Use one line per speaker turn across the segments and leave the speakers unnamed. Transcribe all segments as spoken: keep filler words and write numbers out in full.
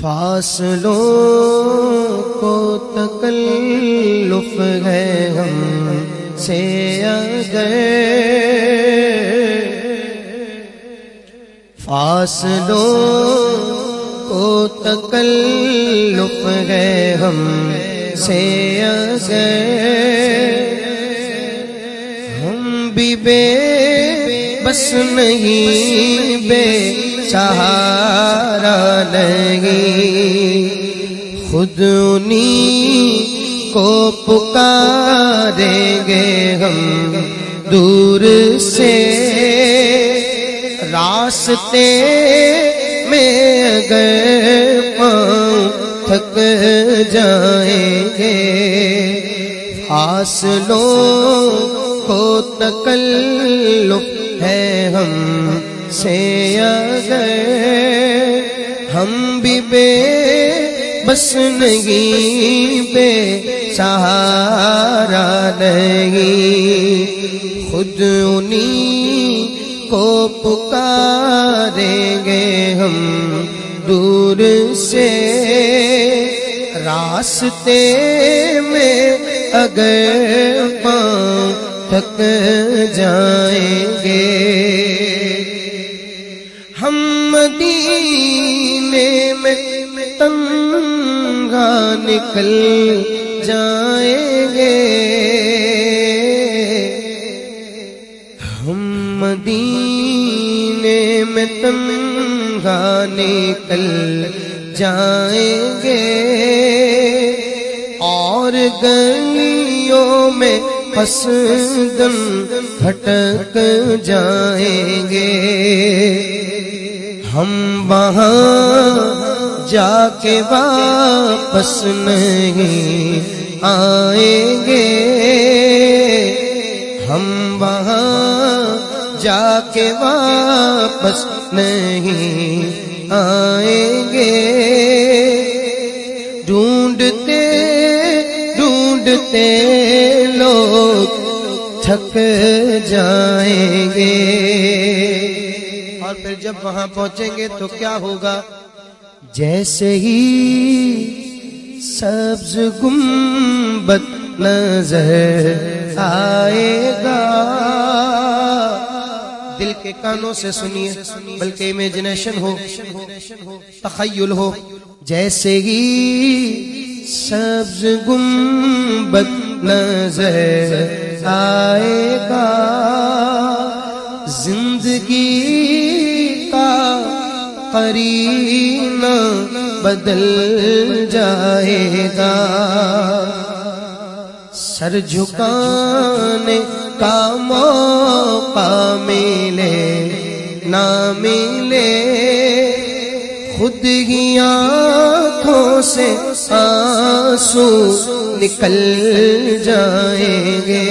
فاصلوں کو تکلف ہے ہم سے اگر، فاصلوں کو تکلف ہے ہم سے اگر، ہم بھی بے بس نہیں، بے سہارا نہیں، خود انہی کو پکاریں گے ہم دور سے، راستے میں اگر پاؤں تھک جائیں گے، فاصلوں کو تکلف ہے ہم سے اگر، ہم بھی بے بس نہیں، بے سہارا نہیں، خود انہی کو پکاریں گے ہم دور سے، راستے میں اگر پاؤں تھک جائیں گے، ہم مدینے میں تنہا نکل جائیں گے، ہم مدینے میں تنہا نکل جائیں گے، اور گلیوں میں پس دم بھٹک جائیں گے، ہم وہاں جا کے واپس نہیں آئیں گے، ہم وہاں جا کے واپس نہیں آئیں گے، ڈھونڈتے ڈھونڈتے لوگ تھک جائیں گے، اور پھر جب وہاں پہنچیں گے تو کیا ہوگا؟ جیسے ہی سبز گنبد نظر آئے گا، دل کے کانوں سے سنیے بلکہ امیجنیشن ہو، تخیل ہو، جیسے ہی سبز گنبد نظر آئے گا، زندگی کا قرینہ بدل جائے گا، سر جھکانے کا موقع ملے نہ ملے، خود ہی آنکھوں سے آنسو نکل جائیں گے۔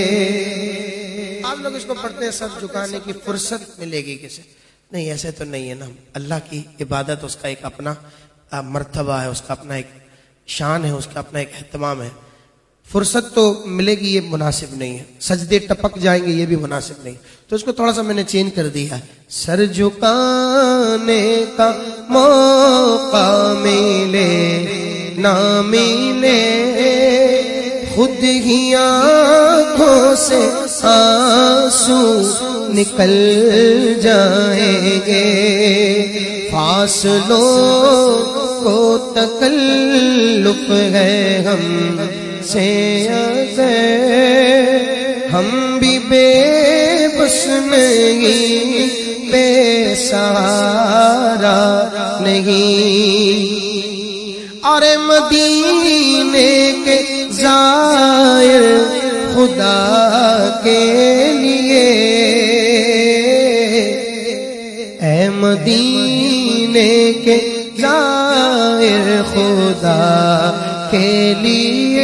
آپ لوگ اس کو پڑھتے ہیں سر جھکانے کی فرصت ملے گی کسے؟ نہیں، ایسے تو نہیں ہے نا۔ اللہ کی عبادت اس کا ایک اپنا مرتبہ ہے، اس کا اپنا ایک شان ہے، اس کا اپنا ایک اہتمام ہے۔ فرصت تو ملے گی یہ مناسب نہیں ہے، سجدے ٹپک جائیں گے یہ بھی مناسب نہیں، تو اس کو تھوڑا سا میں نے چینج کر دیا ہے۔ سر جھکانے کا موقع ملے نہ ملے، خود ہی آنکھوں سے آنسو نکل جائیں گے، فاصلوں کو تکلف ہے ہم سے اگر، ہم بھی بے بس نہیں، بے سہارا نہیں، اور مدینے کے زائر خدا کے لیے، اے مدینے کے زائر خدا کے لیے،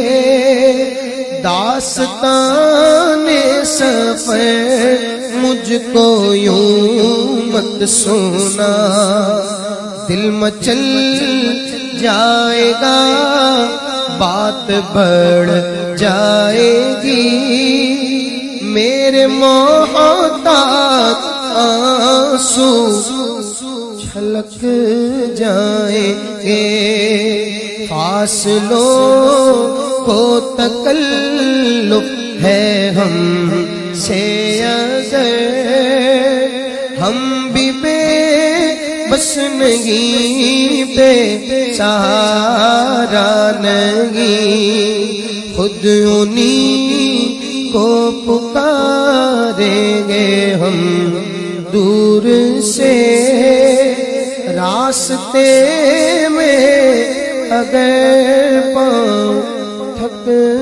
داستان سفر مجھ کو یوں مت سونا، دل مچل جائے گا، بات بڑھ جائے گی، میرے محتاط آنسو چھلک جائیں گے، فاصلوں کو تکلف ہے ہم سے اگر، ہم بھی بے بس نہیں، بے سہارا نہیں، خود انہی کو پکاریں گے ہم دور سے، راستے میں اگر پاؤں تھک